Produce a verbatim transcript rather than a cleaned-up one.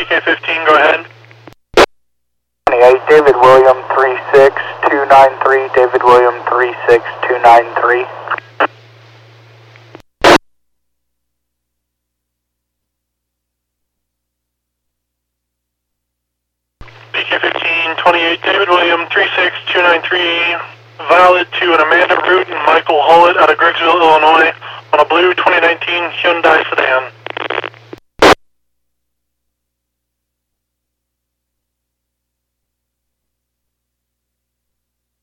K fifteen, go ahead. twenty-eight, David William three six two nine three, David William three six two nine three. B K fifteen, twenty-eight, David William three six two nine three, valid to an Amanda Root and Michael Hullett out of Greggsville, Illinois, on a blue twenty nineteen Hyundai sedan.